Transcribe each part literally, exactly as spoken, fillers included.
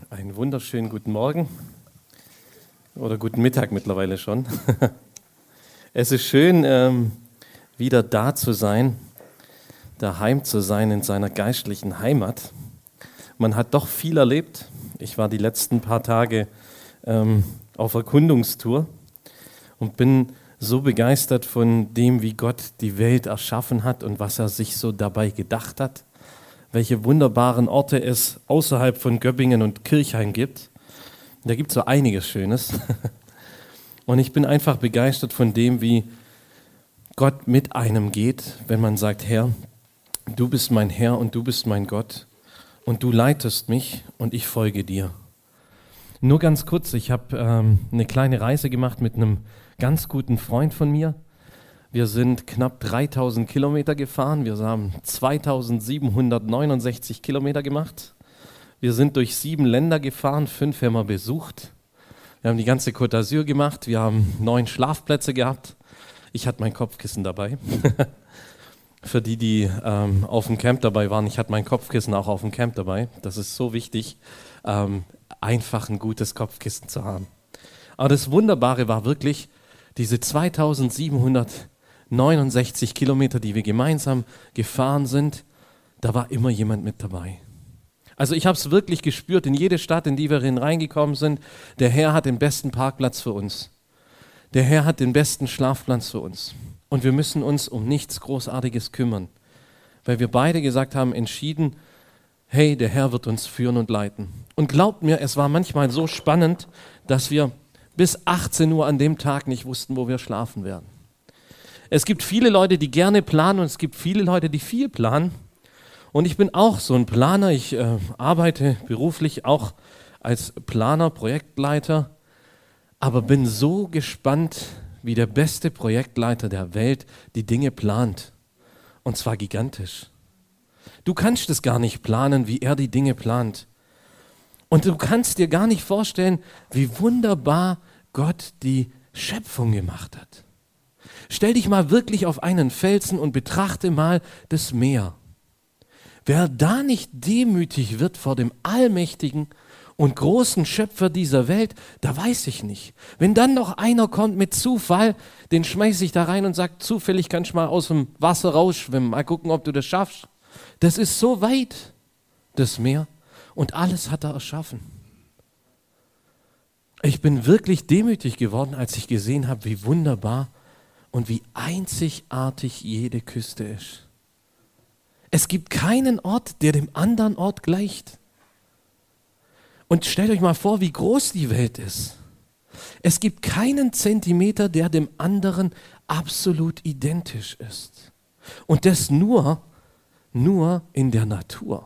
Einen wunderschönen guten Morgen oder guten Mittag mittlerweile schon. Es ist schön, ähm, wieder da zu sein, daheim zu sein in seiner geistlichen Heimat. Man hat doch viel erlebt. Ich war die letzten paar Tage ähm, auf Erkundungstour und bin so begeistert von dem, wie Gott die Welt erschaffen hat und was er sich so dabei gedacht hat. Welche wunderbaren Orte es außerhalb von Göppingen und Kirchheim gibt. Da gibt es so einiges Schönes. Und ich bin einfach begeistert von dem, wie Gott mit einem geht, wenn man sagt, Herr, du bist mein Herr und du bist mein Gott und du leitest mich und ich folge dir. Nur ganz kurz, ich habe ähm, eine kleine Reise gemacht mit einem ganz guten Freund von mir. Wir sind knapp dreitausend Kilometer gefahren, wir haben zweitausendsiebenhundertneunundsechzig Kilometer gemacht. Wir sind durch sieben Länder gefahren, fünf haben wir besucht. Wir haben die ganze Côte d'Azur gemacht, wir haben neun Schlafplätze gehabt. Ich hatte mein Kopfkissen dabei. Für die, die ähm, auf dem Camp dabei waren, ich hatte mein Kopfkissen auch auf dem Camp dabei. Das ist so wichtig, ähm, einfach ein gutes Kopfkissen zu haben. Aber das Wunderbare war wirklich, diese zweitausendsiebenhundertneunundsechzig Kilometer, die wir gemeinsam gefahren sind, da war immer jemand mit dabei. Also ich habe es wirklich gespürt, in jede Stadt, in die wir reingekommen sind, der Herr hat den besten Parkplatz für uns. Der Herr hat den besten Schlafplatz für uns. Und wir müssen uns um nichts Großartiges kümmern, weil wir beide gesagt haben, entschieden, hey, der Herr wird uns führen und leiten. Und glaubt mir, es war manchmal so spannend, dass wir bis achtzehn Uhr an dem Tag nicht wussten, wo wir schlafen werden. Es gibt viele Leute, die gerne planen und es gibt viele Leute, die viel planen. Und ich bin auch so ein Planer. Ich äh, arbeite beruflich auch als Planer, Projektleiter, aber bin so gespannt, wie der beste Projektleiter der Welt die Dinge plant. Und zwar gigantisch. Du kannst es gar nicht planen, wie er die Dinge plant. Und du kannst dir gar nicht vorstellen, wie wunderbar Gott die Schöpfung gemacht hat. Stell dich mal wirklich auf einen Felsen und betrachte mal das Meer. Wer da nicht demütig wird vor dem allmächtigen und großen Schöpfer dieser Welt, da weiß ich nicht. Wenn dann noch einer kommt mit Zufall, den schmeiße ich da rein und sage, zufällig kannst du mal aus dem Wasser rausschwimmen, mal gucken, ob du das schaffst. Das ist so weit, das Meer, und alles hat er erschaffen. Ich bin wirklich demütig geworden, als ich gesehen habe, wie wunderbar und wie einzigartig jede Küste ist. Es gibt keinen Ort, der dem anderen Ort gleicht. Und stellt euch mal vor, wie groß die Welt ist. Es gibt keinen Zentimeter, der dem anderen absolut identisch ist. Und das nur, nur in der Natur.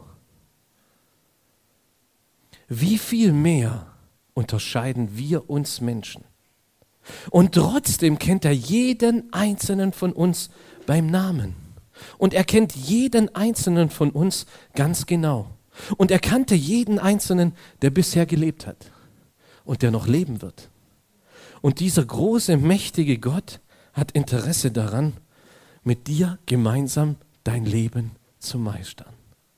Wie viel mehr unterscheiden wir uns Menschen? Und trotzdem kennt er jeden einzelnen von uns beim Namen. Und er kennt jeden einzelnen von uns ganz genau. Und er kannte jeden Einzelnen, der bisher gelebt hat und der noch leben wird. Und dieser große, mächtige Gott hat Interesse daran, mit dir gemeinsam dein Leben zu meistern.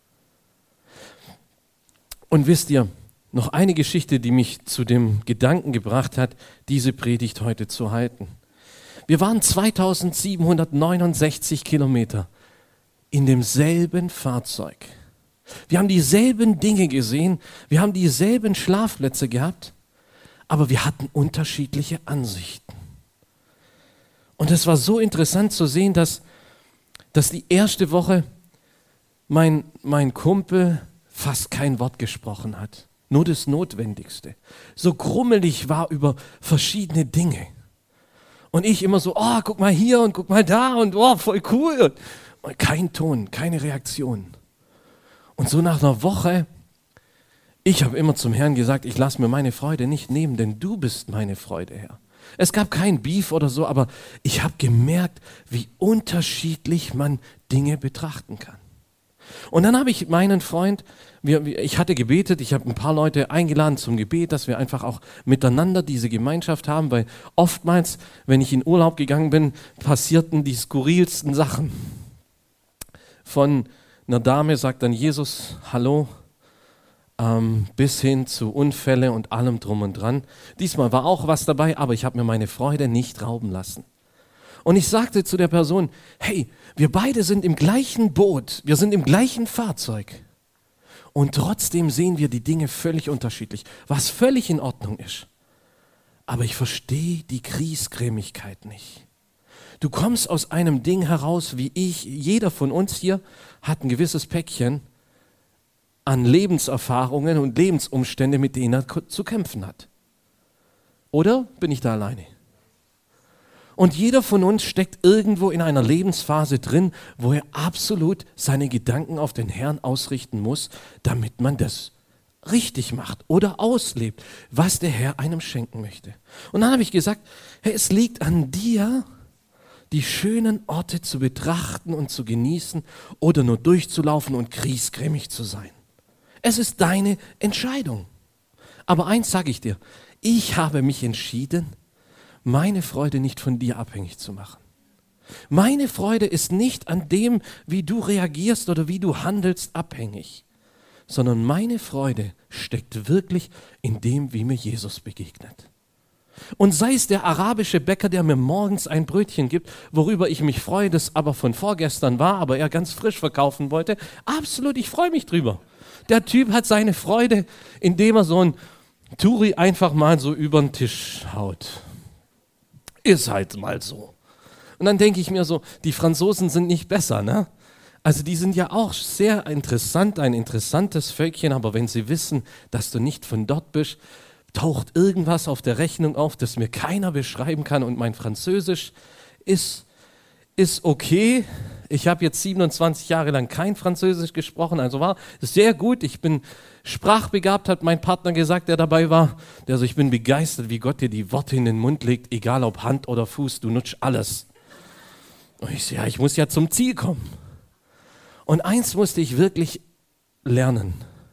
Und wisst ihr, noch eine Geschichte, die mich zu dem Gedanken gebracht hat, diese Predigt heute zu halten. Wir waren zweitausendsiebenhundertneunundsechzig Kilometer in demselben Fahrzeug. Wir haben dieselben Dinge gesehen, wir haben dieselben Schlafplätze gehabt, aber wir hatten unterschiedliche Ansichten. Und es war so interessant zu sehen, dass, dass die erste Woche mein, mein Kumpel fast kein Wort gesprochen hat, nur das Notwendigste. So grummelig war über verschiedene Dinge. Und ich immer so, oh, guck mal hier und guck mal da und oh, voll cool. Und kein Ton, keine Reaktion. Und so nach einer Woche, ich habe immer zum Herrn gesagt, ich lasse mir meine Freude nicht nehmen, denn du bist meine Freude, Herr. Es gab kein Beef oder so, aber ich habe gemerkt, wie unterschiedlich man Dinge betrachten kann. Und dann habe ich meinen Freund, wir, ich hatte gebetet, ich habe ein paar Leute eingeladen zum Gebet, dass wir einfach auch miteinander diese Gemeinschaft haben, weil oftmals, wenn ich in Urlaub gegangen bin, passierten die skurrilsten Sachen. Von einer Dame sagt dann Jesus, hallo, ähm, bis hin zu Unfälle und allem drum und dran. Diesmal war auch was dabei, aber ich habe mir meine Freude nicht rauben lassen. Und ich sagte zu der Person, hey, wir beide sind im gleichen Boot, wir sind im gleichen Fahrzeug. Und trotzdem sehen wir die Dinge völlig unterschiedlich, was völlig in Ordnung ist. Aber ich verstehe die Griesgrämigkeit nicht. Du kommst aus einem Ding heraus, wie ich, jeder von uns hier hat ein gewisses Päckchen an Lebenserfahrungen und Lebensumstände, mit denen er zu kämpfen hat. Oder bin ich da alleine? Und jeder von uns steckt irgendwo in einer Lebensphase drin, wo er absolut seine Gedanken auf den Herrn ausrichten muss, damit man das richtig macht oder auslebt, was der Herr einem schenken möchte. Und dann habe ich gesagt, hey, es liegt an dir, die schönen Orte zu betrachten und zu genießen oder nur durchzulaufen und griesgrämig zu sein. Es ist deine Entscheidung. Aber eins sage ich dir, ich habe mich entschieden, meine Freude nicht von dir abhängig zu machen. Meine Freude ist nicht an dem, wie du reagierst oder wie du handelst, abhängig, sondern meine Freude steckt wirklich in dem, wie mir Jesus begegnet. Und sei es der arabische Bäcker, der mir morgens ein Brötchen gibt, worüber ich mich freue, das aber von vorgestern war, aber er ganz frisch verkaufen wollte, absolut, ich freue mich drüber. Der Typ hat seine Freude, indem er so ein Turi einfach mal so über den Tisch haut. Ist halt mal so. Und dann denke ich mir so, die Franzosen sind nicht besser, ne? Also die sind ja auch sehr interessant, ein interessantes Völkchen, aber wenn sie wissen, dass du nicht von dort bist, taucht irgendwas auf der Rechnung auf, das mir keiner beschreiben kann und mein Französisch ist, ist okay. Ich habe jetzt siebenundzwanzig Jahre lang kein Französisch gesprochen, also war sehr gut. Ich bin sprachbegabt, hat mein Partner gesagt, der dabei war. Der so, ich bin begeistert, wie Gott dir die Worte in den Mund legt, egal ob Hand oder Fuß, du nutzt alles. Und ich so, ja, ich muss ja zum Ziel kommen. Und eins musste ich wirklich lernen,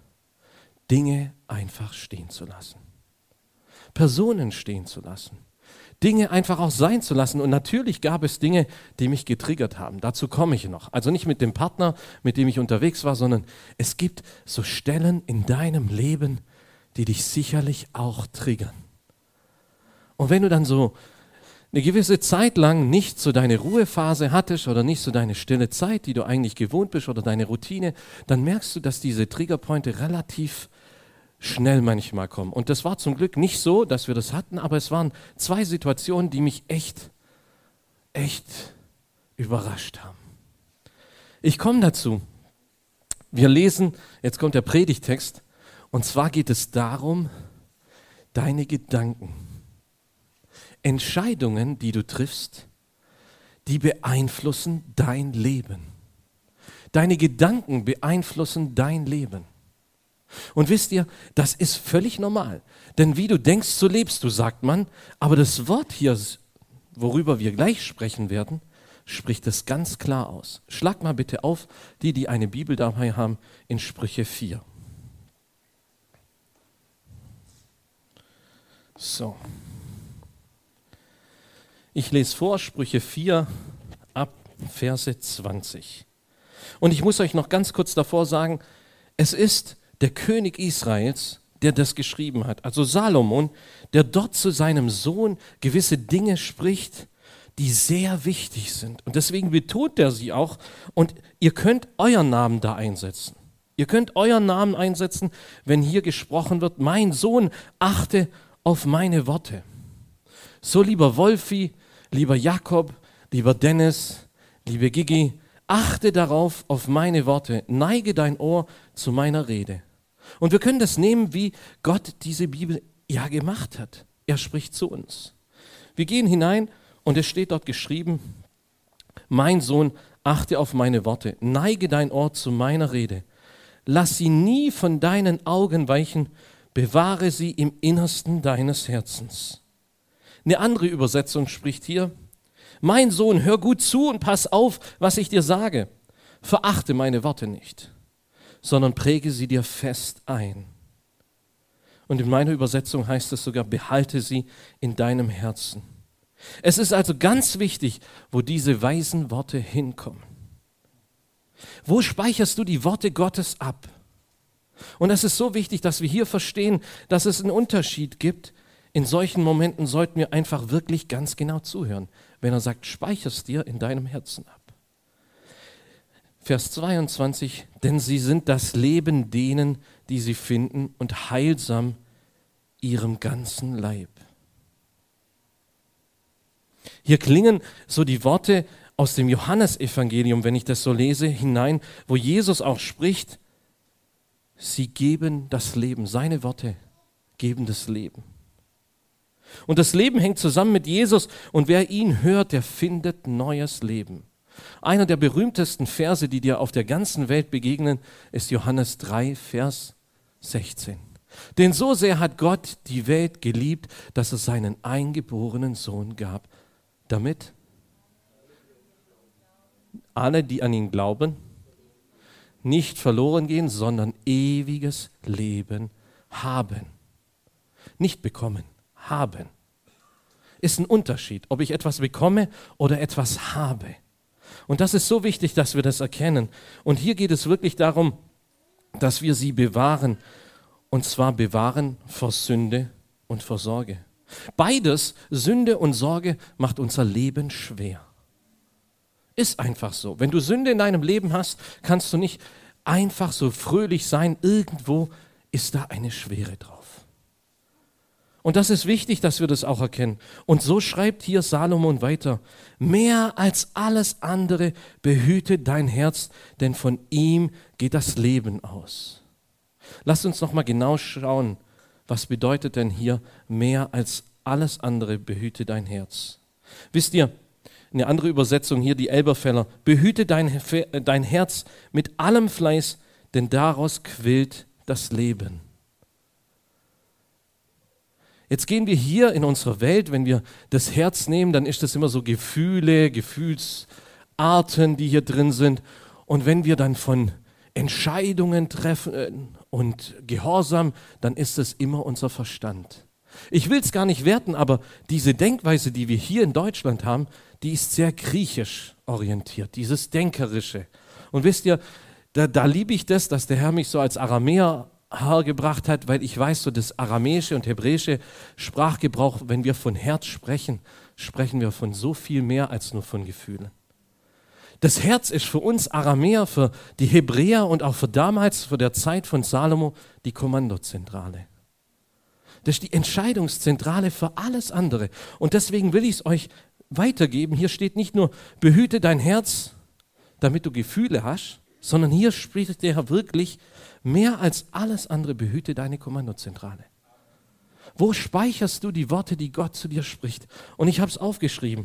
Dinge einfach stehen zu lassen. Personen stehen zu lassen. Dinge einfach auch sein zu lassen. Und natürlich gab es Dinge, die mich getriggert haben. Dazu komme ich noch. Also nicht mit dem Partner, mit dem ich unterwegs war, sondern es gibt so Stellen in deinem Leben, die dich sicherlich auch triggern. Und wenn du dann so eine gewisse Zeit lang nicht so deine Ruhephase hattest oder nicht so deine stille Zeit, die du eigentlich gewohnt bist oder deine Routine, dann merkst du, dass diese Triggerpointe relativ schnell manchmal kommen. Und das war zum Glück nicht so, dass wir das hatten, aber es waren zwei Situationen, die mich echt, echt überrascht haben. Ich komme dazu. Wir lesen, jetzt kommt der Predigtext, und zwar geht es darum, deine Gedanken, Entscheidungen, die du triffst, die beeinflussen dein Leben. Deine Gedanken beeinflussen dein Leben. Und wisst ihr, das ist völlig normal. Denn wie du denkst, so lebst du, sagt man. Aber das Wort hier, worüber wir gleich sprechen werden, spricht es ganz klar aus. Schlag mal bitte auf, die, die eine Bibel dabei haben, in Sprüche vier. So. Ich lese vor, Sprüche vier ab Verse zwanzig. Und ich muss euch noch ganz kurz davor sagen, es ist der König Israels, der das geschrieben hat, also Salomon, der dort zu seinem Sohn gewisse Dinge spricht, die sehr wichtig sind. Und deswegen betont er sie auch. Und ihr könnt euren Namen da einsetzen. Ihr könnt euren Namen einsetzen, wenn hier gesprochen wird, mein Sohn, achte auf meine Worte. So, lieber Wolfi, lieber Jakob, lieber Dennis, liebe Gigi, achte darauf, auf meine Worte, neige dein Ohr zu meiner Rede. Und wir können das nehmen, wie Gott diese Bibel ja gemacht hat. Er spricht zu uns. Wir gehen hinein und es steht dort geschrieben, mein Sohn, achte auf meine Worte, neige dein Ohr zu meiner Rede. Lass sie nie von deinen Augen weichen, bewahre sie im Innersten deines Herzens. Eine andere Übersetzung spricht hier, mein Sohn, hör gut zu und pass auf, was ich dir sage. Verachte meine Worte nicht, sondern präge sie dir fest ein. Und in meiner Übersetzung heißt es sogar, behalte sie in deinem Herzen. Es ist also ganz wichtig, wo diese weisen Worte hinkommen. Wo speicherst du die Worte Gottes ab? Und es ist so wichtig, dass wir hier verstehen, dass es einen Unterschied gibt. In solchen Momenten sollten wir einfach wirklich ganz genau zuhören, wenn er sagt, speicher's dir in deinem Herzen ab. Vers zweiundzwanzig, denn sie sind das Leben denen, die sie finden, und heilsam ihrem ganzen Leib. Hier klingen so die Worte aus dem Johannesevangelium, wenn ich das so lese, hinein, wo Jesus auch spricht, sie geben das Leben, seine Worte geben das Leben. Und das Leben hängt zusammen mit Jesus und wer ihn hört, der findet neues Leben. Einer der berühmtesten Verse, die dir auf der ganzen Welt begegnen, ist Johannes drei, Vers sechzehn. Denn so sehr hat Gott die Welt geliebt, dass es seinen eingeborenen Sohn gab, damit alle, die an ihn glauben, nicht verloren gehen, sondern ewiges Leben haben. Nicht bekommen, haben. Ist ein Unterschied, ob ich etwas bekomme oder etwas habe. Und das ist so wichtig, dass wir das erkennen. Und hier geht es wirklich darum, dass wir sie bewahren. Und zwar bewahren vor Sünde und vor Sorge. Beides, Sünde und Sorge, macht unser Leben schwer. Ist einfach so. Wenn du Sünde in deinem Leben hast, kannst du nicht einfach so fröhlich sein. Irgendwo ist da eine Schwere drauf. Und das ist wichtig, dass wir das auch erkennen. Und so schreibt hier Salomon weiter, mehr als alles andere behüte dein Herz, denn von ihm geht das Leben aus. Lasst uns noch mal genau schauen, was bedeutet denn hier mehr als alles andere behüte dein Herz. Wisst ihr, eine andere Übersetzung hier, die Elberfeller, behüte dein, dein Herz mit allem Fleiß, denn daraus quillt das Leben. Jetzt gehen wir hier in unserer Welt, wenn wir das Herz nehmen, dann ist das immer so Gefühle, Gefühlsarten, die hier drin sind. Und wenn wir dann von Entscheidungen treffen und Gehorsam, dann ist es immer unser Verstand. Ich will es gar nicht werten, aber diese Denkweise, die wir hier in Deutschland haben, die ist sehr griechisch orientiert, dieses Denkerische. Und wisst ihr, da, da liebe ich das, dass der Herr mich so als Aramäer hergebracht hat, weil ich weiß, so das aramäische und hebräische Sprachgebrauch, wenn wir von Herz sprechen, sprechen wir von so viel mehr als nur von Gefühlen. Das Herz ist für uns Aramäer, für die Hebräer und auch für damals, für der Zeit von Salomo, die Kommandozentrale. Das ist die Entscheidungszentrale für alles andere. Und deswegen will ich es euch weitergeben. Hier steht nicht nur, behüte dein Herz, damit du Gefühle hast, sondern hier spricht der Herr wirklich, mehr als alles andere behüte deine Kommandozentrale. Wo speicherst du die Worte, die Gott zu dir spricht? Und ich habe es aufgeschrieben.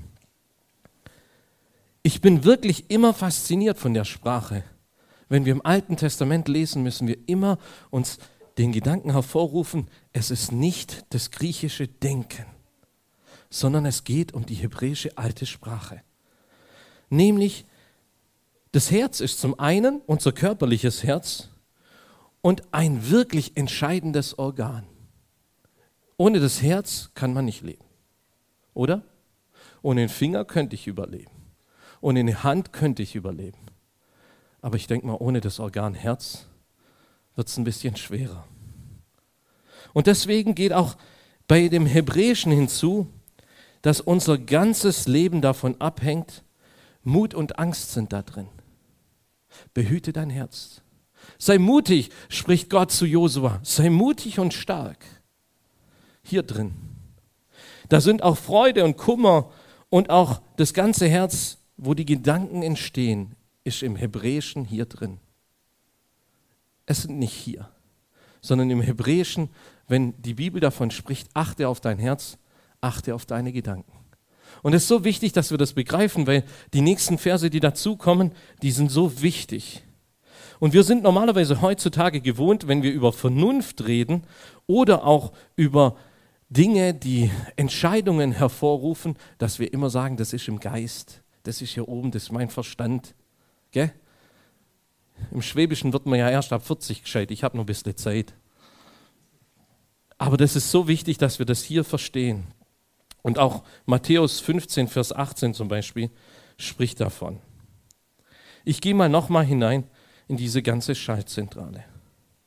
Ich bin wirklich immer fasziniert von der Sprache. Wenn wir im Alten Testament lesen, müssen wir immer uns den Gedanken hervorrufen, es ist nicht das griechische Denken, sondern es geht um die hebräische alte Sprache. Nämlich, das Herz ist zum einen unser körperliches Herz und ein wirklich entscheidendes Organ. Ohne das Herz kann man nicht leben, oder? Ohne den Finger könnte ich überleben. Ohne eine Hand könnte ich überleben. Aber ich denke mal, ohne das Organ Herz wird es ein bisschen schwerer. Und deswegen geht auch bei dem Hebräischen hinzu, dass unser ganzes Leben davon abhängt, Mut und Angst sind da drin. Behüte dein Herz. Sei mutig, spricht Gott zu Josua. Sei mutig und stark. Hier drin. Da sind auch Freude und Kummer und auch das ganze Herz, wo die Gedanken entstehen, ist im Hebräischen hier drin. Es sind nicht hier, sondern im Hebräischen, wenn die Bibel davon spricht, achte auf dein Herz, achte auf deine Gedanken. Und es ist so wichtig, dass wir das begreifen, weil die nächsten Verse, die dazukommen, die sind so wichtig. Und wir sind normalerweise heutzutage gewohnt, wenn wir über Vernunft reden oder auch über Dinge, die Entscheidungen hervorrufen, dass wir immer sagen, das ist im Geist, das ist hier oben, das ist mein Verstand. Gell? Im Schwäbischen wird man ja erst ab vierzig gescheit, ich habe noch ein bisschen Zeit. Aber das ist so wichtig, dass wir das hier verstehen. Und auch Matthäus fünfzehn, Vers achtzehn zum Beispiel, spricht davon. Ich gehe mal nochmal hinein in diese ganze Schaltzentrale.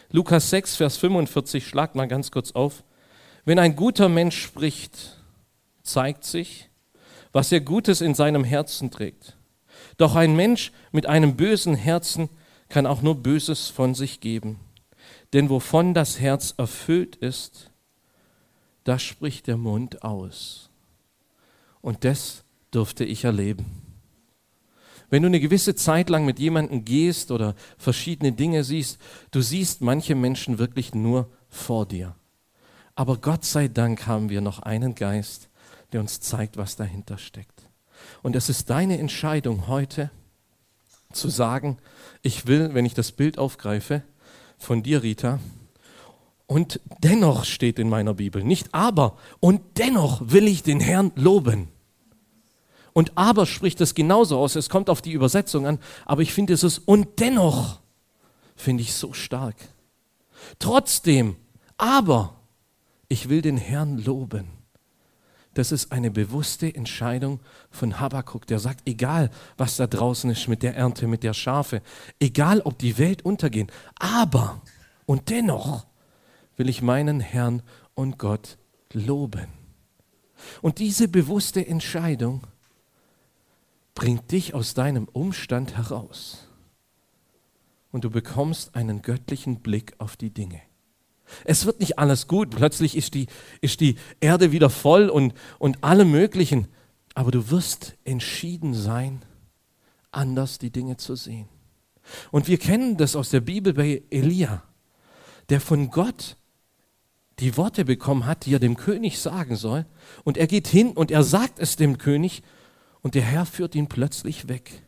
Lukas sechs, Vers fünfundvierzig, schlagt mal ganz kurz auf. Wenn ein guter Mensch spricht, zeigt sich, was er Gutes in seinem Herzen trägt. Doch ein Mensch mit einem bösen Herzen kann auch nur Böses von sich geben. Denn wovon das Herz erfüllt ist, das spricht der Mund aus. Und das durfte ich erleben. Wenn du eine gewisse Zeit lang mit jemandem gehst oder verschiedene Dinge siehst, du siehst manche Menschen wirklich nur vor dir. Aber Gott sei Dank haben wir noch einen Geist, der uns zeigt, was dahinter steckt. Und es ist deine Entscheidung heute zu sagen, ich will, wenn ich das Bild aufgreife, von dir, Rita, und dennoch steht in meiner Bibel, nicht aber, und dennoch will ich den Herrn loben. Und aber spricht es genauso aus, es kommt auf die Übersetzung an, aber ich finde es und dennoch, finde ich so stark. Trotzdem, aber, ich will den Herrn loben. Das ist eine bewusste Entscheidung von Habakuk, der sagt, egal was da draußen ist mit der Ernte, mit der Schafe, egal ob die Welt untergehen, aber und dennoch will ich meinen Herrn und Gott loben. Und diese bewusste Entscheidung bringt dich aus deinem Umstand heraus und du bekommst einen göttlichen Blick auf die Dinge. Es wird nicht alles gut, plötzlich ist die, ist die Erde wieder voll und, und alle möglichen, aber du wirst entschieden sein, anders die Dinge zu sehen. Und wir kennen das aus der Bibel bei Elia, der von Gott die Worte bekommen hat, die er dem König sagen soll, und er geht hin und er sagt es dem König und der Herr führt ihn plötzlich weg.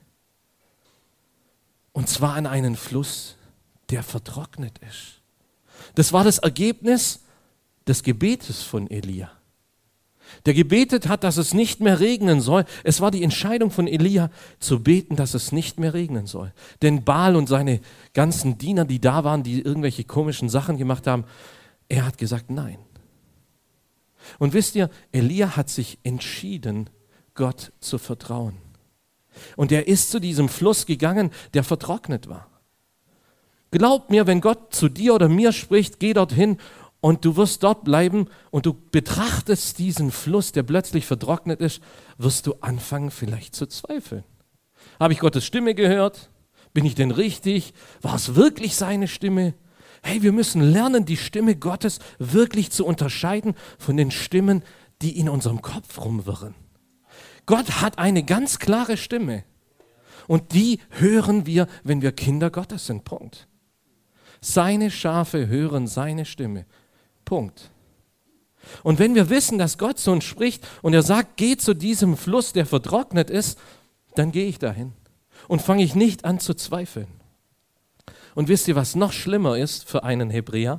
Und zwar an einen Fluss, der vertrocknet ist. Das war das Ergebnis des Gebetes von Elia. Der gebetet hat, dass es nicht mehr regnen soll. Es war die Entscheidung von Elia, zu beten, dass es nicht mehr regnen soll. Denn Baal und seine ganzen Diener, die da waren, die irgendwelche komischen Sachen gemacht haben, er hat gesagt, nein. Und wisst ihr, Elia hat sich entschieden, Gott zu vertrauen. Und er ist zu diesem Fluss gegangen, der vertrocknet war. Glaub mir, wenn Gott zu dir oder mir spricht, geh dorthin und du wirst dort bleiben und du betrachtest diesen Fluss, der plötzlich vertrocknet ist, wirst du anfangen vielleicht zu zweifeln. Habe ich Gottes Stimme gehört? Bin ich denn richtig? War es wirklich seine Stimme? Hey, wir müssen lernen, die Stimme Gottes wirklich zu unterscheiden von den Stimmen, die in unserem Kopf rumwirren. Gott hat eine ganz klare Stimme und die hören wir, wenn wir Kinder Gottes sind. Punkt. Seine Schafe hören seine Stimme. Punkt. Und wenn wir wissen, dass Gott zu uns spricht und er sagt, geh zu diesem Fluss, der vertrocknet ist, dann gehe ich dahin und fange ich nicht an zu zweifeln. Und wisst ihr, was noch schlimmer ist für einen Hebräer?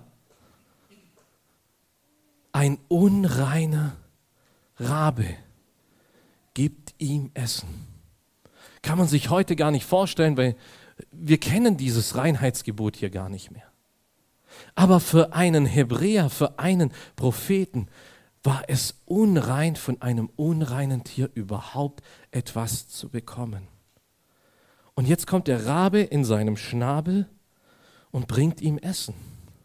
Ein unreiner Rabe gibt ihm Essen. Kann man sich heute gar nicht vorstellen, weil wir kennen dieses Reinheitsgebot hier gar nicht mehr. Aber für einen Hebräer, für einen Propheten war es unrein, von einem unreinen Tier überhaupt etwas zu bekommen. Und jetzt kommt der Rabe in seinem Schnabel und bringt ihm Essen.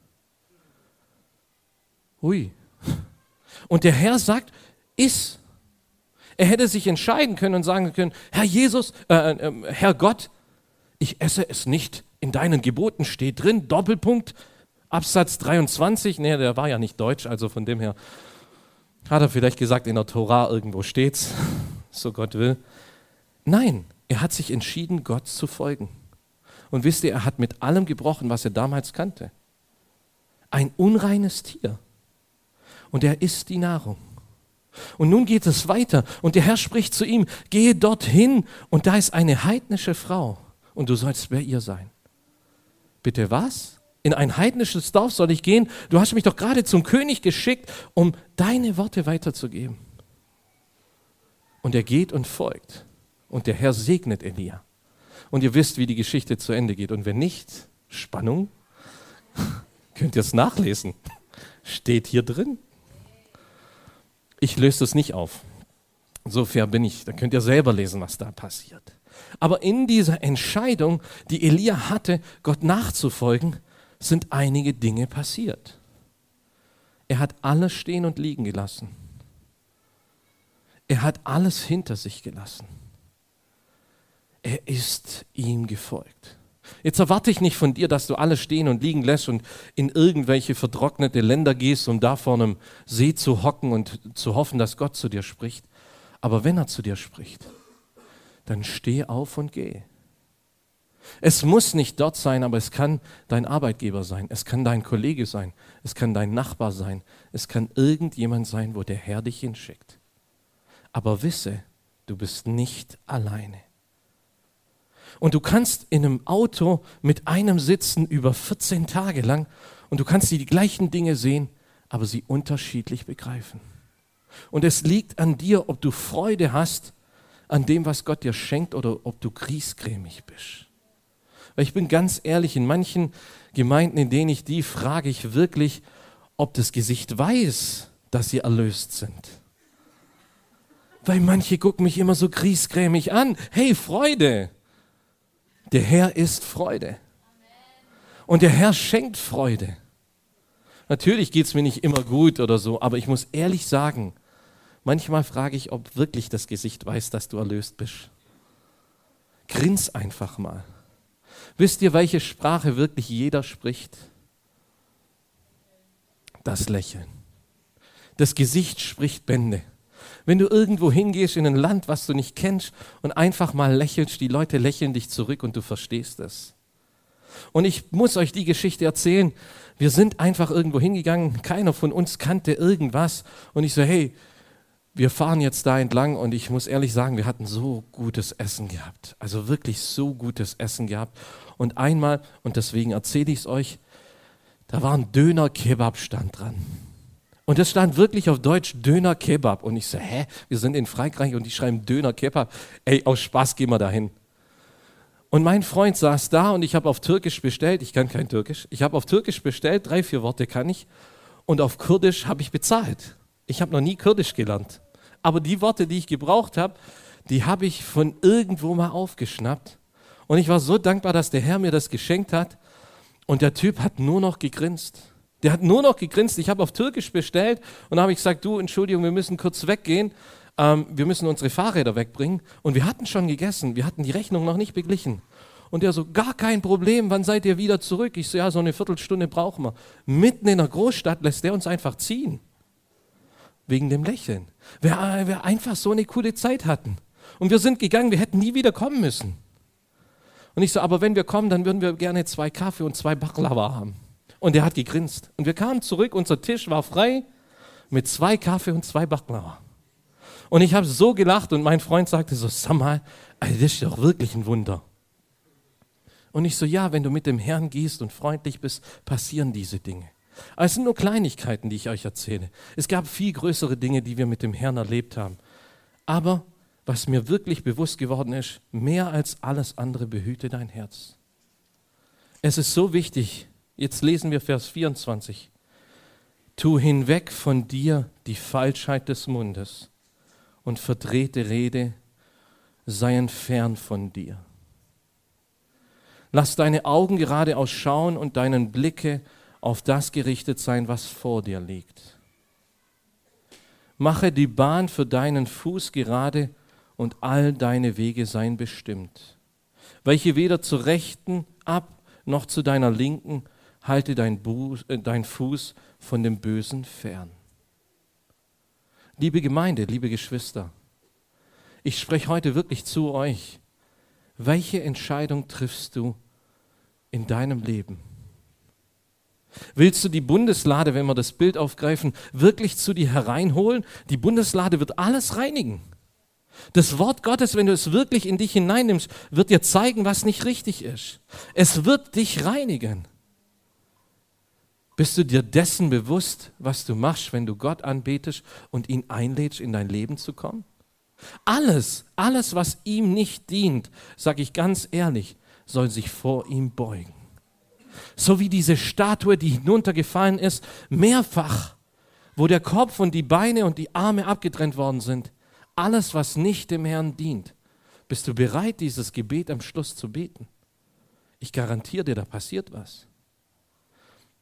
Hui. Und der Herr sagt, iss. Er hätte sich entscheiden können und sagen können, Herr Jesus, äh, äh, Herr Gott, ich esse es nicht. In deinen Geboten steht drin, Doppelpunkt, Absatz dreiundzwanzig. Nee, der war ja nicht deutsch, also von dem her hat er vielleicht gesagt, in der Tora irgendwo steht's, so Gott will. Nein, er hat sich entschieden, Gott zu folgen. Und wisst ihr, er hat mit allem gebrochen, was er damals kannte. Ein unreines Tier. Und er isst die Nahrung. Und nun geht es weiter und der Herr spricht zu ihm, gehe dorthin und da ist eine heidnische Frau und du sollst bei ihr sein. Bitte was? In ein heidnisches Dorf soll ich gehen? Du hast mich doch gerade zum König geschickt, um deine Worte weiterzugeben. Und er geht und folgt und der Herr segnet Elia. Und ihr wisst, wie die Geschichte zu Ende geht. Und wenn nicht, Spannung, könnt ihr es nachlesen. Steht hier drin. Ich löse das nicht auf. So fair bin ich. Da könnt ihr selber lesen, was da passiert. Aber in dieser Entscheidung, die Elia hatte, Gott nachzufolgen, sind einige Dinge passiert. Er hat alles stehen und liegen gelassen. Er hat alles hinter sich gelassen. Er ist ihm gefolgt. Jetzt erwarte ich nicht von dir, dass du alles stehen und liegen lässt und in irgendwelche vertrocknete Länder gehst, um da vor einem See zu hocken und zu hoffen, dass Gott zu dir spricht. Aber wenn er zu dir spricht, dann steh auf und geh. Es muss nicht dort sein, aber es kann dein Arbeitgeber sein, es kann dein Kollege sein, es kann dein Nachbar sein, es kann irgendjemand sein, wo der Herr dich hinschickt. Aber wisse, du bist nicht alleine. Und du kannst in einem Auto mit einem sitzen über vierzehn Tage lang und du kannst die gleichen Dinge sehen, aber sie unterschiedlich begreifen. Und es liegt an dir, ob du Freude hast an dem, was Gott dir schenkt, oder ob du griesgrämig bist. Weil ich bin ganz ehrlich, in manchen Gemeinden, in denen ich die, frage ich wirklich, ob das Gesicht weiß, dass sie erlöst sind. Weil manche gucken mich immer so griesgrämig an. Hey, Freude! Der Herr ist Freude. Und der Herr schenkt Freude. Natürlich geht es mir nicht immer gut oder so, aber ich muss ehrlich sagen, manchmal frage ich, ob wirklich das Gesicht weiß, dass du erlöst bist. Grins einfach mal. Wisst ihr, welche Sprache wirklich jeder spricht? Das Lächeln. Das Gesicht spricht Bände. Wenn du irgendwo hingehst in ein Land, was du nicht kennst und einfach mal lächelst, die Leute lächeln dich zurück und du verstehst es. Und ich muss euch die Geschichte erzählen. Wir sind einfach irgendwo hingegangen, keiner von uns kannte irgendwas und ich so, hey, wir fahren jetzt da entlang und ich muss ehrlich sagen, wir hatten so gutes Essen gehabt. Also wirklich so gutes Essen gehabt. Und einmal, und deswegen erzähle ich es euch, da war ein Döner-Kebab-Stand dran. Und das stand wirklich auf Deutsch Döner-Kebab. Und ich so, hä, wir sind in Frankreich und die schreiben Döner-Kebab. Ey, aus Spaß gehen wir dahin. Und mein Freund saß da und ich habe auf Türkisch bestellt. Ich kann kein Türkisch. Ich habe auf Türkisch bestellt, drei, vier Worte kann ich. Und auf Kurdisch habe ich bezahlt. Ich habe noch nie Kurdisch gelernt. Aber die Worte, die ich gebraucht habe, die habe ich von irgendwo mal aufgeschnappt. Und ich war so dankbar, dass der Herr mir das geschenkt hat. Und der Typ hat nur noch gegrinst. Der hat nur noch gegrinst. Ich habe auf Türkisch bestellt und da habe ich gesagt, du, Entschuldigung, wir müssen kurz weggehen. Ähm, wir müssen unsere Fahrräder wegbringen. Und wir hatten schon gegessen. Wir hatten die Rechnung noch nicht beglichen. Und der so, gar kein Problem, wann seid ihr wieder zurück? Ich so, ja, so eine Viertelstunde brauchen wir. Mitten in der Großstadt lässt der uns einfach ziehen. Wegen dem Lächeln. Wir, wir einfach so eine coole Zeit hatten. Und wir sind gegangen, wir hätten nie wieder kommen müssen. Und ich so, aber wenn wir kommen, dann würden wir gerne zwei Kaffee und zwei Baklava haben. Und der hat gegrinst. Und wir kamen zurück, unser Tisch war frei mit zwei Kaffee und zwei Baklava. Und ich habe so gelacht und mein Freund sagte so, sag mal, das ist doch wirklich ein Wunder. Und ich so, ja, wenn du mit dem Herrn gehst und freundlich bist, passieren diese Dinge. Aber es sind nur Kleinigkeiten, die ich euch erzähle. Es gab viel größere Dinge, die wir mit dem Herrn erlebt haben. Aber was mir wirklich bewusst geworden ist, mehr als alles andere behüte dein Herz. Es ist so wichtig, jetzt lesen wir Vers vierundzwanzig. Tu hinweg von dir die Falschheit des Mundes und verdrehte Rede seien fern von dir. Lass deine Augen geradeaus schauen und deinen Blicke auf das gerichtet sein, was vor dir liegt. Mache die Bahn für deinen Fuß gerade und all deine Wege seien bestimmt. Weiche weder zur Rechten ab, noch zu deiner Linken, halte dein, Bu- äh, dein Fuß von dem Bösen fern. Liebe Gemeinde, liebe Geschwister, ich spreche heute wirklich zu euch. Welche Entscheidung triffst du in deinem Leben? Willst du die Bundeslade, wenn wir das Bild aufgreifen, wirklich zu dir hereinholen? Die Bundeslade wird alles reinigen. Das Wort Gottes, wenn du es wirklich in dich hineinnimmst, wird dir zeigen, was nicht richtig ist. Es wird dich reinigen. Bist du dir dessen bewusst, was du machst, wenn du Gott anbetest und ihn einlädst, in dein Leben zu kommen? Alles, alles, was ihm nicht dient, sage ich ganz ehrlich, soll sich vor ihm beugen. So wie diese Statue, die hinuntergefallen ist, mehrfach, wo der Kopf und die Beine und die Arme abgetrennt worden sind. Alles, was nicht dem Herrn dient. Bist du bereit, dieses Gebet am Schluss zu beten? Ich garantiere dir, da passiert was.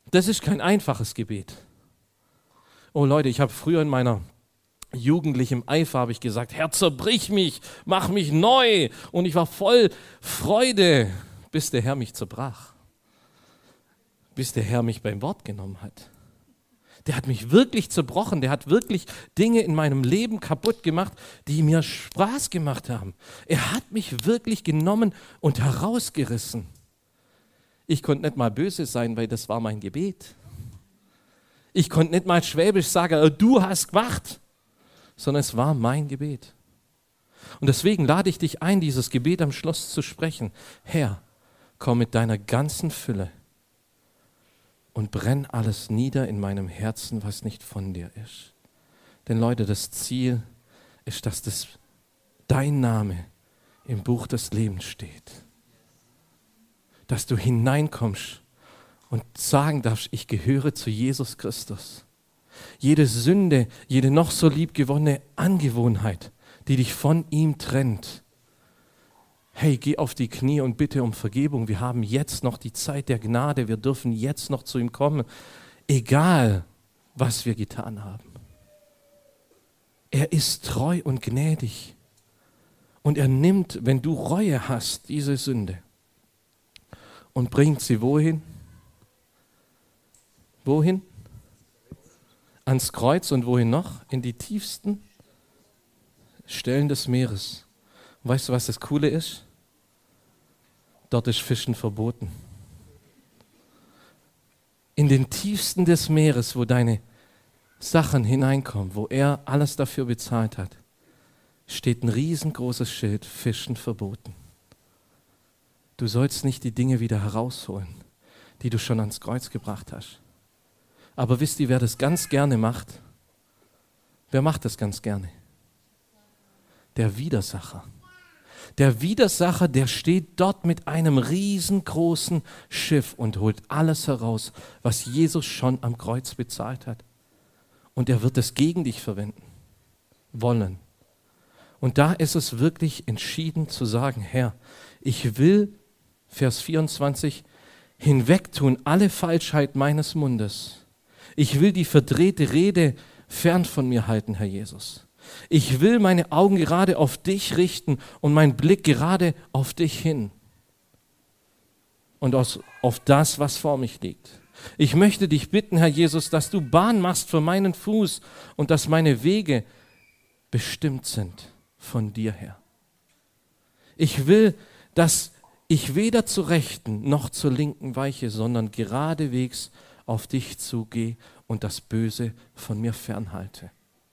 Das ist kein einfaches Gebet. Oh Leute, ich habe früher in meiner jugendlichen Eifer habe ich gesagt, Herr, zerbrich mich, mach mich neu. Und ich war voll Freude, bis der Herr mich zerbrach. Bis der Herr mich beim Wort genommen hat. Der hat mich wirklich zerbrochen, der hat wirklich Dinge in meinem Leben kaputt gemacht, die mir Spaß gemacht haben. Er hat mich wirklich genommen und herausgerissen. Ich konnte nicht mal böse sein, weil das war mein Gebet. Ich konnte nicht mal schwäbisch sagen, du hast gemacht, sondern es war mein Gebet. Und deswegen lade ich dich ein, dieses Gebet am Schluss zu sprechen. Herr, komm mit deiner ganzen Fülle und brenn alles nieder in meinem Herzen, was nicht von dir ist. Denn Leute, das Ziel ist, dass das, dein Name im Buch des Lebens steht. Dass du hineinkommst und sagen darfst, ich gehöre zu Jesus Christus. Jede Sünde, jede noch so liebgewonnene Angewohnheit, die dich von ihm trennt, hey, geh auf die Knie und bitte um Vergebung. Wir haben jetzt noch die Zeit der Gnade. Wir dürfen jetzt noch zu ihm kommen, egal was wir getan haben. Er ist treu und gnädig. Und er nimmt, wenn du Reue hast, diese Sünde und bringt sie wohin? Wohin? Ans Kreuz und wohin noch? In die tiefsten Stellen des Meeres. Und weißt du, was das Coole ist? Dort ist Fischen verboten. In den tiefsten des Meeres, wo deine Sachen hineinkommen, wo er alles dafür bezahlt hat, steht ein riesengroßes Schild, Fischen verboten. Du sollst nicht die Dinge wieder herausholen, die du schon ans Kreuz gebracht hast. Aber wisst ihr, wer das ganz gerne macht? Wer macht das ganz gerne? Der Widersacher. Der Widersacher, der steht dort mit einem riesengroßen Schiff und holt alles heraus, was Jesus schon am Kreuz bezahlt hat. Und er wird es gegen dich verwenden wollen. Und da ist es wirklich entschieden zu sagen, Herr, ich will, Vers vierundzwanzig, hinwegtun alle Falschheit meines Mundes. Ich will die verdrehte Rede fern von mir halten, Herr Jesus. Ich will meine Augen gerade auf dich richten und meinen Blick gerade auf dich hin. Und aus, auf das, was vor mich liegt. Ich möchte dich bitten, Herr Jesus, dass du Bahn machst für meinen Fuß und dass meine Wege bestimmt sind von dir her. Ich will, dass ich weder zur Rechten noch zur Linken weiche, sondern geradewegs auf dich zugehe und das Böse von mir fernhalte.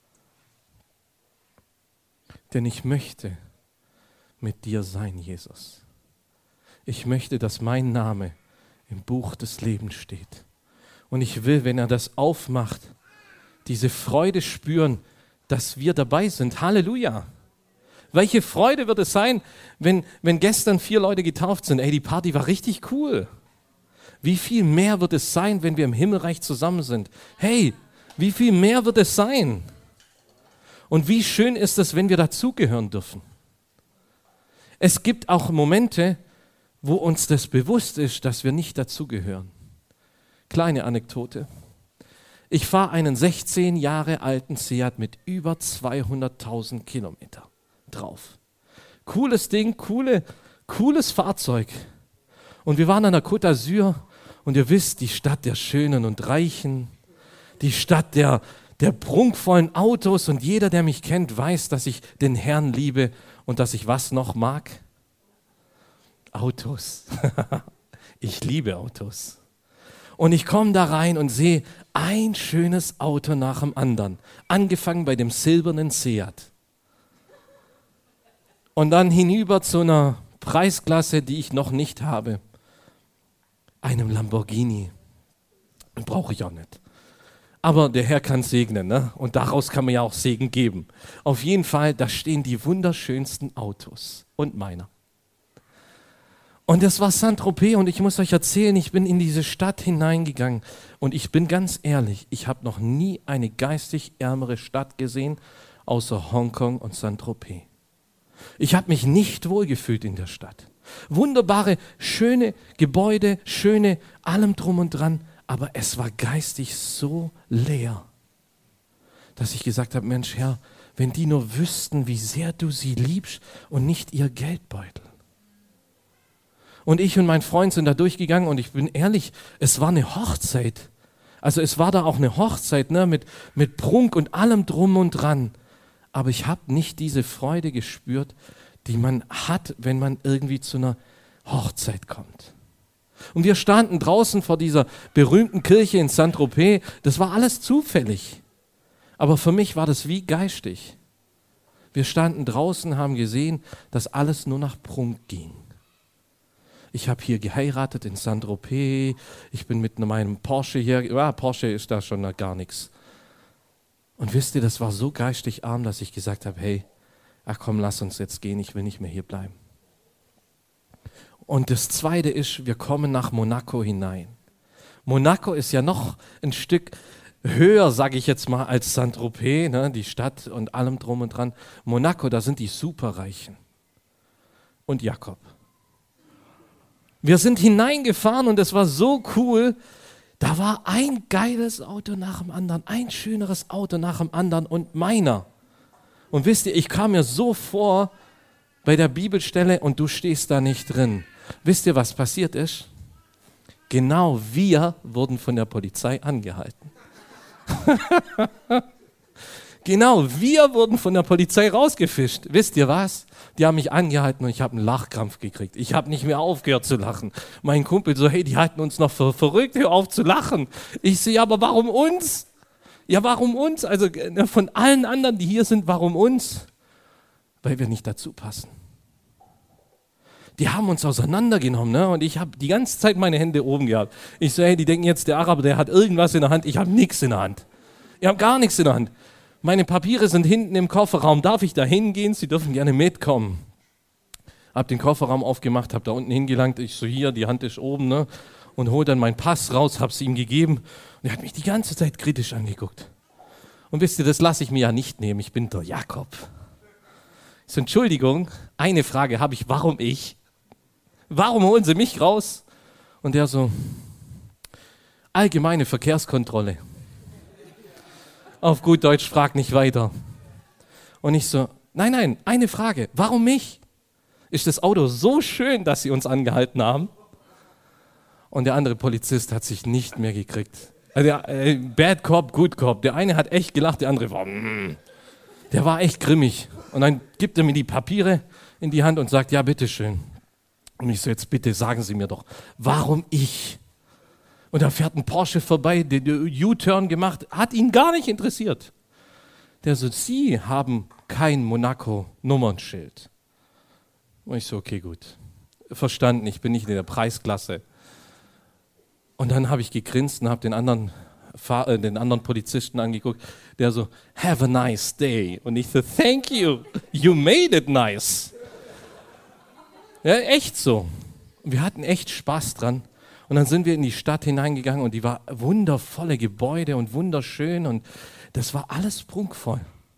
Denn ich möchte mit dir sein, Jesus. Ich möchte, dass mein Name im Buch des Lebens steht. Und ich will, wenn er das aufmacht, diese Freude spüren, dass wir dabei sind. Halleluja! Welche Freude wird es sein, wenn, wenn gestern vier Leute getauft sind? Ey, die Party war richtig cool. Wie viel mehr wird es sein, wenn wir im Himmelreich zusammen sind? Hey, wie viel mehr wird es sein? Und wie schön ist es, wenn wir dazugehören dürfen. Es gibt auch Momente, wo uns das bewusst ist, dass wir nicht dazugehören. Kleine Anekdote. Ich fahre einen sechzehn Jahre alten Seat mit über zweihunderttausend Kilometer drauf. Cooles Ding, coole, cooles Fahrzeug. Und wir waren an der Côte d'Azur und ihr wisst, die Stadt der Schönen und Reichen, die Stadt der, der prunkvollen Autos und jeder, der mich kennt, weiß, dass ich den Herrn liebe und dass ich was noch mag? Autos. Ich liebe Autos. Und ich komme da rein und sehe ein schönes Auto nach dem anderen, angefangen bei dem silbernen Seat. Und dann hinüber zu einer Preisklasse, die ich noch nicht habe, einem Lamborghini. Brauche ich auch nicht. Aber der Herr kann segnen, ne? Und daraus kann man ja auch Segen geben. Auf jeden Fall, da stehen die wunderschönsten Autos und meiner. Und das war Saint-Tropez und ich muss euch erzählen, ich bin in diese Stadt hineingegangen und ich bin ganz ehrlich, ich habe noch nie eine geistig ärmere Stadt gesehen, außer Hongkong und Saint-Tropez. Ich habe mich nicht wohlgefühlt in der Stadt. Wunderbare, schöne Gebäude, schöne, allem drum und dran, aber es war geistig so leer, dass ich gesagt habe, Mensch, Herr, wenn die nur wüssten, wie sehr du sie liebst und nicht ihr Geldbeutel. Und ich und mein Freund sind da durchgegangen und ich bin ehrlich, es war eine Hochzeit. Also es war da auch eine Hochzeit, ne, mit, mit Prunk und allem drum und dran. Aber ich habe nicht diese Freude gespürt, die man hat, wenn man irgendwie zu einer Hochzeit kommt. Und wir standen draußen vor dieser berühmten Kirche in Saint-Tropez. Das war alles zufällig. Aber für mich war das wie geistig. Wir standen draußen, haben gesehen, dass alles nur nach Prunk ging. Ich habe hier geheiratet in Saint-Tropez. Ich bin mit meinem Porsche hier. Ja, Porsche ist da schon gar nichts. Und wisst ihr, das war so geistig arm, dass ich gesagt habe, hey, ach komm, lass uns jetzt gehen, ich will nicht mehr hier bleiben. Und das Zweite ist, wir kommen nach Monaco hinein. Monaco ist ja noch ein Stück höher, sage ich jetzt mal, als Saint-Tropez, ne, die Stadt und allem drum und dran. Monaco, da sind die Superreichen. Und Jakob. Wir sind hineingefahren und es war so cool. Da war ein geiles Auto nach dem anderen, ein schöneres Auto nach dem anderen und meiner. Und wisst ihr, ich kam mir so vor bei der Bibelstelle und du stehst da nicht drin. Wisst ihr, was passiert ist? Genau wir wurden von der Polizei angehalten. Genau, wir wurden von der Polizei rausgefischt. Wisst ihr was? Die haben mich angehalten und ich habe einen Lachkrampf gekriegt. Ich habe nicht mehr aufgehört zu lachen. Mein Kumpel so, hey, die halten uns noch für verrückt, hör auf zu lachen. Ich so, ja, aber warum uns? Ja, warum uns? Also von allen anderen, die hier sind, warum uns? Weil wir nicht dazu passen. Die haben uns auseinandergenommen, ne? Und ich habe die ganze Zeit meine Hände oben gehabt. Ich so, hey, die denken jetzt, der Araber, der hat irgendwas in der Hand. Ich habe nichts in der Hand. Ich habe gar nichts in der Hand. Meine Papiere sind hinten im Kofferraum. Darf ich da hingehen? Sie dürfen gerne mitkommen. Hab den Kofferraum aufgemacht, hab da unten hingelangt. Ich so, hier, die Hand ist oben, ne? Und hol dann meinen Pass raus, hab's ihm gegeben. Und er hat mich die ganze Zeit kritisch angeguckt. Und wisst ihr, das lasse ich mir ja nicht nehmen. Ich bin der Jakob. Ich so, Entschuldigung, eine Frage habe ich. Warum ich? Warum holen Sie mich raus? Und der so, allgemeine Verkehrskontrolle. Auf gut Deutsch, frag nicht weiter. Und ich so, nein, nein, eine Frage. Warum mich? Ist das Auto so schön, dass Sie uns angehalten haben? Und der andere Polizist hat sich nicht mehr gekriegt. Also der, äh, Bad Cop, Good Cop. Der eine hat echt gelacht, der andere war, mm, der war echt grimmig. Und dann gibt er mir die Papiere in die Hand und sagt, ja, bitteschön. Und ich so, jetzt bitte sagen Sie mir doch, warum ich? Und da fährt ein Porsche vorbei, der, der U-Turn gemacht, hat ihn gar nicht interessiert. Der so, Sie haben kein Monaco-Nummernschild. Und ich so, okay, gut. Verstanden, ich bin nicht in der Preisklasse. Und dann habe ich gegrinst und habe den anderen, Fahr- äh, den anderen Polizisten angeguckt, der so, have a nice day. Und ich so, thank you, you made it nice. Ja, echt so. Und wir hatten echt Spaß dran. Und dann sind wir in die Stadt hineingegangen und die war wundervolle Gebäude und wunderschön und das war alles prunkvoll.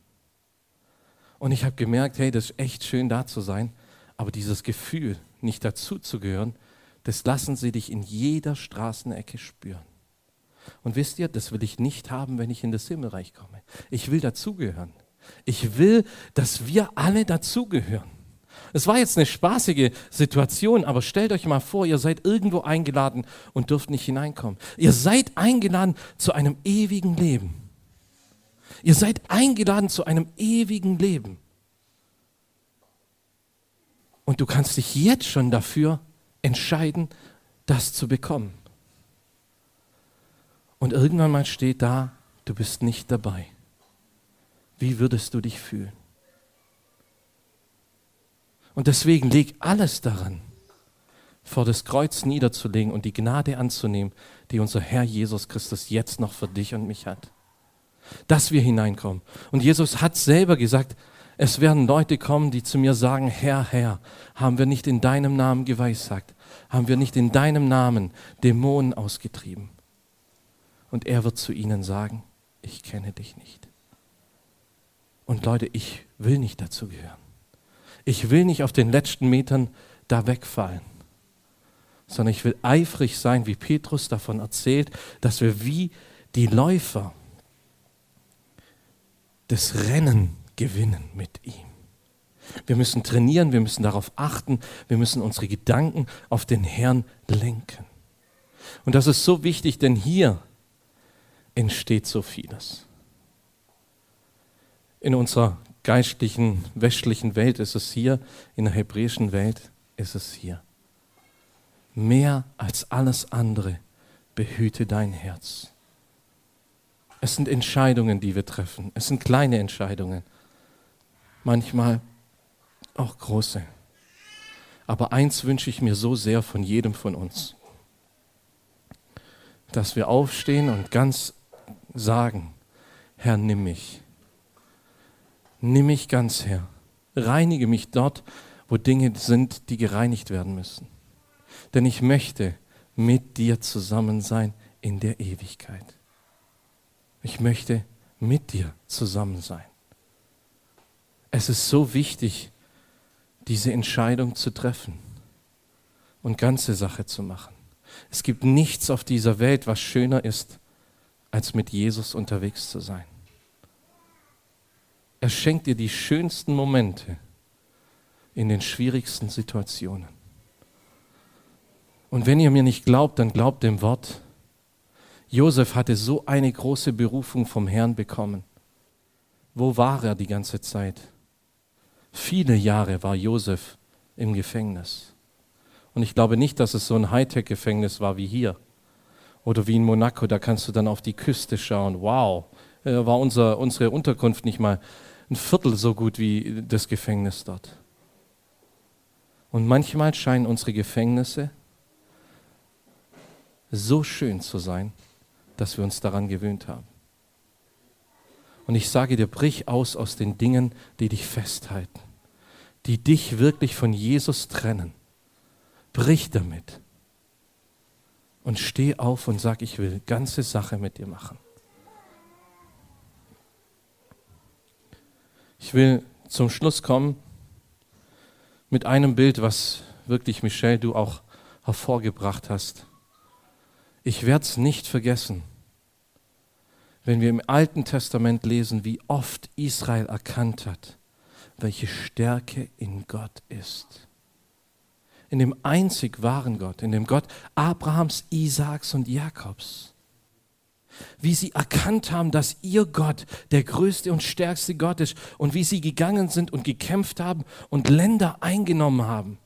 Und ich habe gemerkt, hey, das ist echt schön da zu sein, aber dieses Gefühl, nicht dazuzugehören, das lassen sie dich in jeder Straßenecke spüren. Und wisst ihr, das will ich nicht haben, wenn ich in das Himmelreich komme. Ich will dazugehören. Ich will, dass wir alle dazugehören. Es war jetzt eine spaßige Situation, aber stellt euch mal vor, ihr seid irgendwo eingeladen und dürft nicht hineinkommen. Ihr seid eingeladen zu einem ewigen Leben. Ihr seid eingeladen zu einem ewigen Leben. Und du kannst dich jetzt schon dafür entscheiden, das zu bekommen. Und irgendwann mal steht da, du bist nicht dabei. Wie würdest du dich fühlen? Und deswegen leg alles daran, vor das Kreuz niederzulegen und die Gnade anzunehmen, die unser Herr Jesus Christus jetzt noch für dich und mich hat. Dass wir hineinkommen. Und Jesus hat selber gesagt, es werden Leute kommen, die zu mir sagen, Herr, Herr, haben wir nicht in deinem Namen geweissagt? Haben wir nicht in deinem Namen Dämonen ausgetrieben? Und er wird zu ihnen sagen, ich kenne dich nicht. Und Leute, ich will nicht dazugehören. Ich will nicht auf den letzten Metern da wegfallen, sondern ich will eifrig sein, wie Petrus davon erzählt, dass wir wie die Läufer das Rennen gewinnen mit ihm. Wir müssen trainieren, wir müssen darauf achten, wir müssen unsere Gedanken auf den Herrn lenken. Und das ist so wichtig, denn hier entsteht so vieles. In unserer geistlichen, westlichen Welt ist es hier, in der hebräischen Welt ist es hier. Mehr als alles andere behüte dein Herz. Es sind Entscheidungen, die wir treffen. Es sind kleine Entscheidungen. Manchmal auch große. Aber eins wünsche ich mir so sehr von jedem von uns, dass wir aufstehen und ganz sagen, Herr, nimm mich. Nimm mich ganz, Herr. Reinige mich dort, wo Dinge sind, die gereinigt werden müssen. Denn ich möchte mit dir zusammen sein in der Ewigkeit. Ich möchte mit dir zusammen sein. Es ist so wichtig, diese Entscheidung zu treffen und ganze Sache zu machen. Es gibt nichts auf dieser Welt, was schöner ist, als mit Jesus unterwegs zu sein. Er schenkt dir die schönsten Momente in den schwierigsten Situationen. Und wenn ihr mir nicht glaubt, dann glaubt dem Wort. Josef hatte so eine große Berufung vom Herrn bekommen. Wo war er die ganze Zeit? Viele Jahre war Josef im Gefängnis. Und ich glaube nicht, dass es so ein Hightech-Gefängnis war wie hier. Oder wie in Monaco, da kannst du dann auf die Küste schauen. Wow, da war unser, unsere Unterkunft nicht mal ein Viertel so gut wie das Gefängnis dort. Und manchmal scheinen unsere Gefängnisse so schön zu sein, dass wir uns daran gewöhnt haben. Und ich sage dir, brich aus aus den Dingen, die dich festhalten, die dich wirklich von Jesus trennen. Brich damit und steh auf und sag, ich will ganze Sache mit dir machen. Ich will zum Schluss kommen mit einem Bild, was wirklich, Michelle, du auch hervorgebracht hast. Ich werde es nicht vergessen, wenn wir im Alten Testament lesen, wie oft Israel erkannt hat, welche Stärke in Gott ist. In dem einzig wahren Gott, in dem Gott Abrahams, Isaaks und Jakobs. Wie sie erkannt haben, dass ihr Gott der größte und stärkste Gott ist und wie sie gegangen sind und gekämpft haben und Länder eingenommen haben.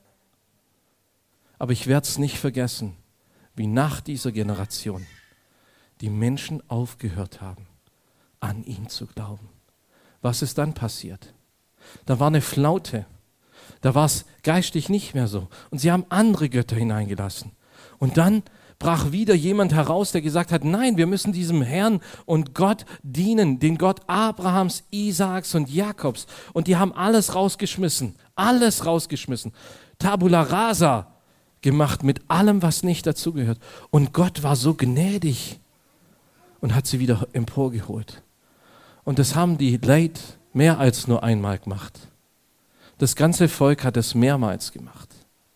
Aber ich werde es nicht vergessen, wie nach dieser Generation die Menschen aufgehört haben, an ihn zu glauben. Was ist dann passiert? Da war eine Flaute. Da war es geistig nicht mehr so. Und sie haben andere Götter hineingelassen. Und dann brach wieder jemand heraus, der gesagt hat, nein, wir müssen diesem Herrn und Gott dienen, den Gott Abrahams, Isaaks und Jakobs. Und die haben alles rausgeschmissen, alles rausgeschmissen. Tabula rasa gemacht mit allem, was nicht dazugehört. Und Gott war so gnädig und hat sie wieder emporgeholt. Und das haben die Leute mehr als nur einmal gemacht. Das ganze Volk hat es mehrmals gemacht.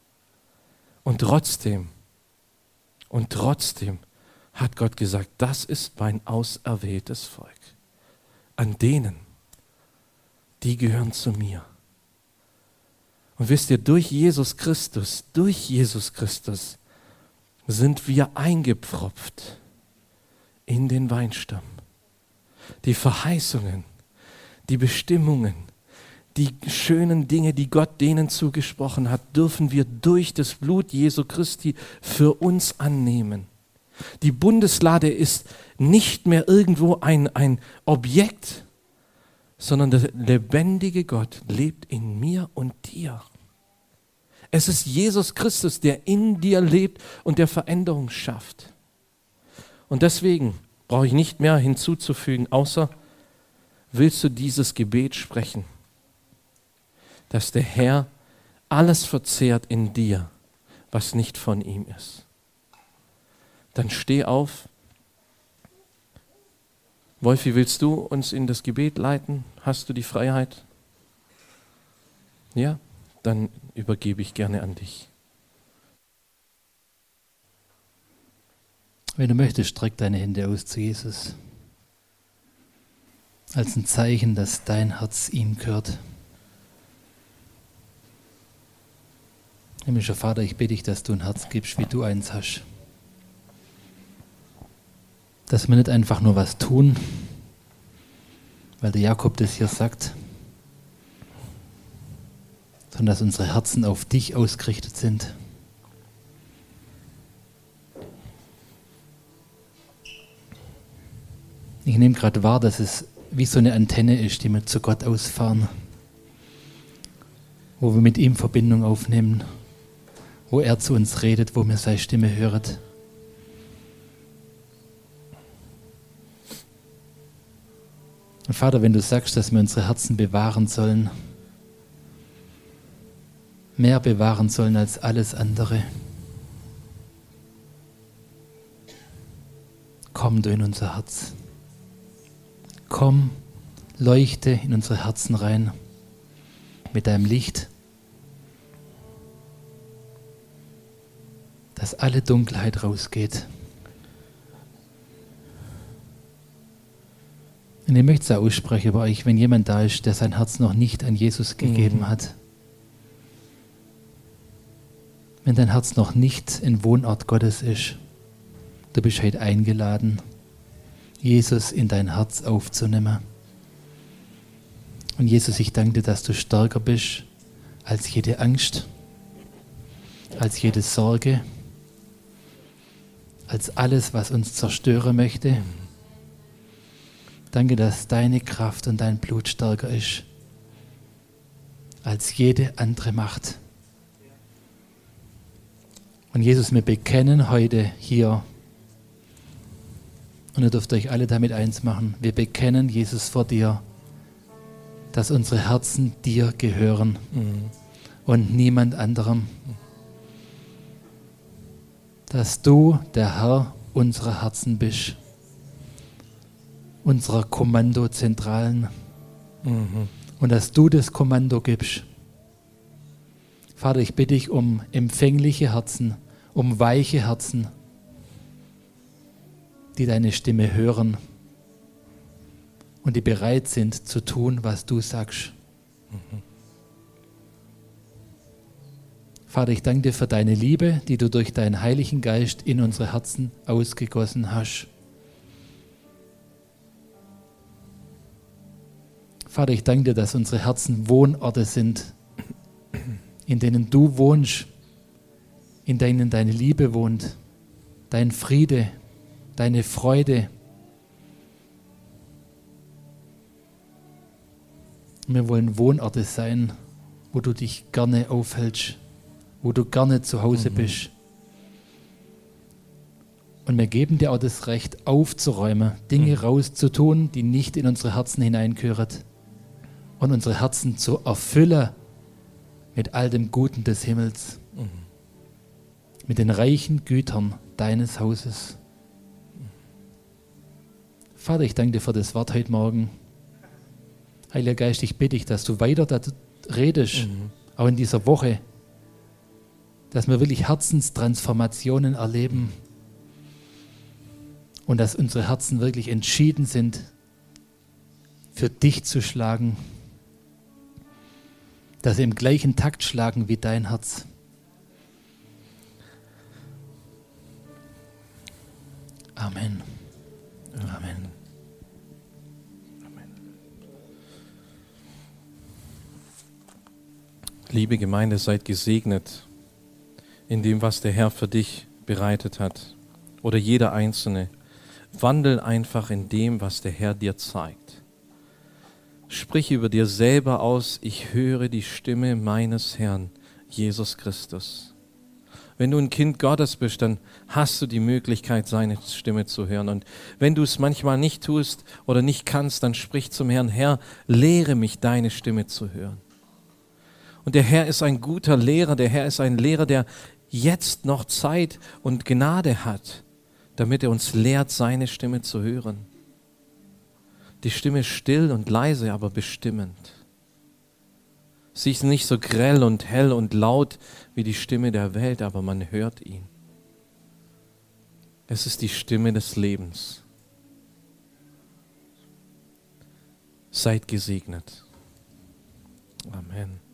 Und trotzdem, und trotzdem hat Gott gesagt, das ist mein auserwähltes Volk. An denen, die gehören zu mir. Und wisst ihr, durch Jesus Christus, durch Jesus Christus sind wir eingepfropft in den Weinstamm. Die Verheißungen, die Bestimmungen, die schönen Dinge, die Gott denen zugesprochen hat, dürfen wir durch das Blut Jesu Christi für uns annehmen. Die Bundeslade ist nicht mehr irgendwo ein, ein Objekt, sondern der lebendige Gott lebt in mir und dir. Es ist Jesus Christus, der in dir lebt und der Veränderung schafft. Und deswegen brauche ich nicht mehr hinzuzufügen, außer willst du dieses Gebet sprechen, dass der Herr alles verzehrt in dir, was nicht von ihm ist. Dann steh auf. Wolfi, willst du uns in das Gebet leiten? Hast du die Freiheit? Ja, dann übergebe ich gerne an dich. Wenn du möchtest, streck deine Hände aus zu Jesus. Als ein Zeichen, dass dein Herz ihm gehört. Himmlischer Vater, ich bitte dich, dass du ein Herz gibst, wie du eins hast. Dass wir nicht einfach nur was tun, weil der Jakob das hier sagt, sondern dass unsere Herzen auf dich ausgerichtet sind. Ich nehme gerade wahr, dass es wie so eine Antenne ist, die wir zu Gott ausfahren, wo wir mit ihm Verbindung aufnehmen, wo er zu uns redet, wo wir seine Stimme hören. Und Vater, wenn du sagst, dass wir unsere Herzen bewahren sollen, mehr bewahren sollen als alles andere, komm du in unser Herz. Komm, leuchte in unsere Herzen rein mit deinem Licht, dass alle Dunkelheit rausgeht. Und ich möchte es auch aussprechen über euch, wenn jemand da ist, der sein Herz noch nicht an Jesus gegeben mhm. hat. Wenn dein Herz noch nicht ein Wohnort Gottes ist, du bist heute eingeladen, Jesus in dein Herz aufzunehmen. Und Jesus, ich danke dir, dass du stärker bist als jede Angst, als jede Sorge, als alles, was uns zerstören möchte. Danke, dass deine Kraft und dein Blut stärker ist als jede andere Macht. Und Jesus, wir bekennen heute hier, und ihr dürft euch alle damit eins machen, wir bekennen, Jesus, vor dir, dass unsere Herzen dir gehören mhm. und niemand anderem. Dass du der Herr unserer Herzen bist, unserer Kommandozentralen mhm. und dass du das Kommando gibst. Vater, ich bitte dich um empfängliche Herzen, um weiche Herzen, die deine Stimme hören und die bereit sind zu tun, was du sagst. Mhm. Vater, ich danke dir für deine Liebe, die du durch deinen Heiligen Geist in unsere Herzen ausgegossen hast. Vater, ich danke dir, dass unsere Herzen Wohnorte sind, in denen du wohnst, in denen deine Liebe wohnt, dein Friede, deine Freude. Wir wollen Wohnorte sein, wo du dich gerne aufhältst, wo du gerne zu Hause mhm. bist. Und wir geben dir auch das Recht, aufzuräumen, Dinge mhm. rauszutun, die nicht in unsere Herzen hineingehören, und unsere Herzen zu erfüllen mit all dem Guten des Himmels, mhm. mit den reichen Gütern deines Hauses. Vater, ich danke dir für das Wort heute Morgen. Heiliger Geist, ich bitte dich, dass du weiter da redest, mhm. auch in dieser Woche, dass wir wirklich Herzenstransformationen erleben und dass unsere Herzen wirklich entschieden sind, für dich zu schlagen, dass sie im gleichen Takt schlagen wie dein Herz. Amen. Amen. Liebe Gemeinde, seid gesegnet in dem, was der Herr für dich bereitet hat. Oder jeder Einzelne. Wandel einfach in dem, was der Herr dir zeigt. Sprich über dir selber aus, ich höre die Stimme meines Herrn, Jesus Christus. Wenn du ein Kind Gottes bist, dann hast du die Möglichkeit, seine Stimme zu hören. Und wenn du es manchmal nicht tust oder nicht kannst, dann sprich zum Herrn, Herr, lehre mich, deine Stimme zu hören. Und der Herr ist ein guter Lehrer, der Herr ist ein Lehrer, der jetzt noch Zeit und Gnade hat, damit er uns lehrt, seine Stimme zu hören. Die Stimme ist still und leise, aber bestimmend. Sie ist nicht so grell und hell und laut wie die Stimme der Welt, aber man hört ihn. Es ist die Stimme des Lebens. Seid gesegnet. Amen.